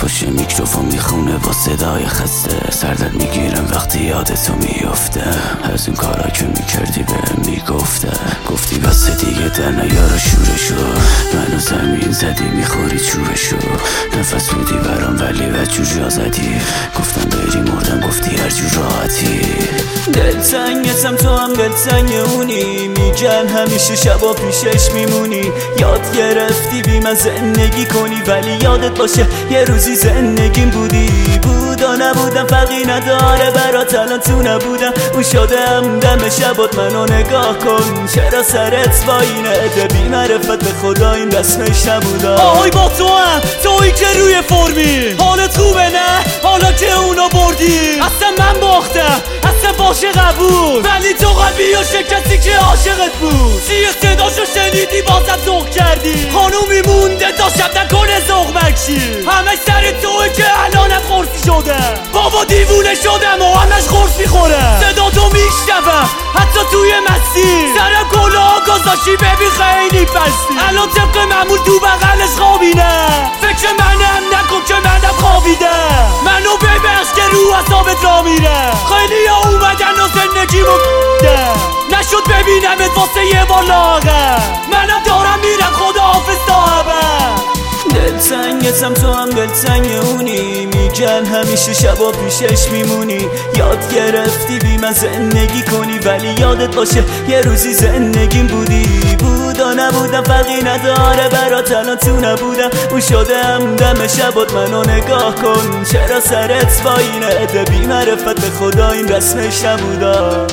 پشت میکروفون میخونه با صدای خسته، سردت میگیرم وقتی یادتو میفته. از اون کارا که میکردی بهم میگفته، گفتی بس دیگه در نیارا شورشو، منو زمین زدی میخوری چوبشو. نفس بودی برام ولی وجور زدی، گفتم بری مردم گفتی هر جور راحتی. دلتنگتم تو هم دلتنگ اونی، میگن همیشه شبا پیشش میمونی. یاد گرفتی بی من زندگی کنی، ولی یادت باشه یه روزی زندگیم بودی. بودا نبودم فرقی نداره برات، الان تو نبودم اون شدم دم شبات. منو نگاه کن چرا سرت واینه، ده بی معرفت به خدا این رسمش نبودا. آهای با تو هم تویی که روی فرمی، حالت خوبه نه حالا که اونو بردی. اصلا من باختم اصلا عاشق بود، ولی تو قلبی و شکستی که عاشقت بود. چیه صداشو شنیدی بازم ذوق کردی، خانومی مونده تا شب نکنه ذوق مکشی. همش سر توی که الانم خورسی شدم، بابا دیوونه شدم و همش خورس میخورم. صدا تو میشنوم حتی توی مسیر، سرم کلاه گذاشتی ببین خیلی پستی. الان طبق معمول تو بغلش خوابیدم، فکر منم نکن که منم خوابیدم. منو ببخش که رو اعصابت را میرم، خیلی ها اومدن و زندگیمو نشد ببینمت واسه یه بار لاغر. منم دارم میرم خداحافظ تا ابد. دلتنگتم تو هم دلتنگ اونی، میگن همیشه شبا پیشش میمونی. یاد گرفتی بی من زندگی کنی، ولی یادت باشه یه روزی زندگیم بودی. بودا نبودم فرقی نداره برات، الان تو نبودم اون شدم دم شبات. منو نگاه کن چرا سرت واینه، ده بی معرفت به خدا این رسمش نبودا.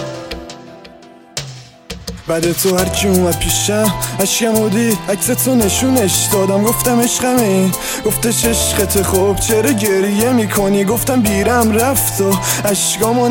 بعد تو هرکی اومد پیشم عشقمو دید، عکستو نشونش دادم گفتم عشقمی، گفتش عشقت خوب چرا گریه میکنی. گفتم بیرم رفت و عشقامو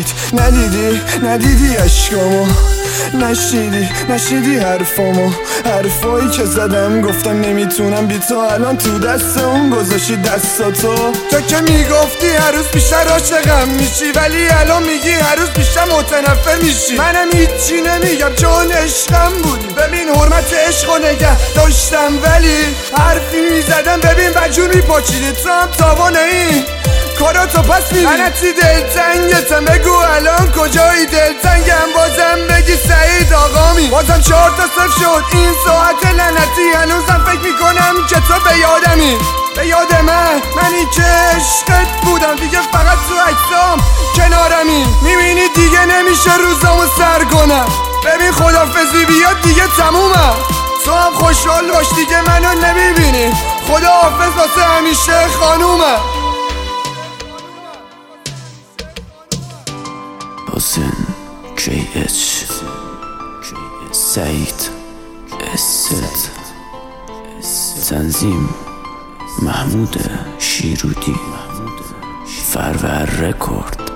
ندیدی عشقامو نشیدی حرفایی که زدم. گفتم نمیتونم بی تو، الان تو دست اون گذاشتی دستاتو. تو که میگفتی هر روز بیشتر عاشقم میشی، ولی الان میگی هر روز بیشتر متنفر میشی. منم هیچی نمیگم چون عشقم بودی، ببین حرمت عشقو نگه داشتم، ولی حرفی میزدم ببین بجور میپاچیدی. تو هم تاوانه این کاراتو پس میری. لعنتی دلتنگتم بگو الان کجایی، دلتنگم بازم بگی سعید آقامی. بازم 4-0 شد این ساعت لعنتی، هنوزم فکر میکنم که تو به یادمی، به یاد منی که عشقت بودم. دیگه فقط تو عکسام کنارمی، میبینی دیگه نمیشه روزامو سر کنم. ببین خدافظی بیاد دیگه تمومم، تو هم خوشحال باش دیگه منو نمیبینی. خداحافظ واسه همیشه خانومم. حسین JH سعید اسد، تنظیم محمود شیرودی، فرور رکورد.